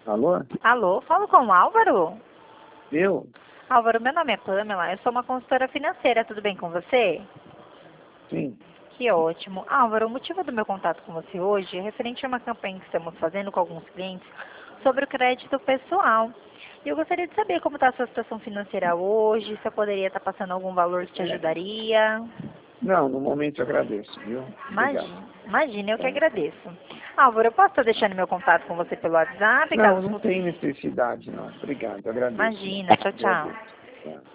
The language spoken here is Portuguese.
Alô? Alô, falo com o Álvaro? Eu? Álvaro, meu nome é Pamela, eu sou uma consultora financeira, tudo bem com você? Sim. Que ótimo. Álvaro, o motivo do meu contato com você hoje é referente a uma campanha que estamos fazendo com alguns clientes sobre o crédito pessoal. E eu gostaria de saber como está a sua situação financeira hoje, se eu poderia estar passando algum valor que te ajudaria. Não, no momento eu agradeço, viu? Obrigado. Imagina, eu que Tá. agradeço. Álvaro, eu posso estar deixando meu contato com você pelo WhatsApp? Não, Caso não futuro... tem necessidade, não. Obrigado, agradeço. Imagina, tchau, tchau. Agradeço. Tá.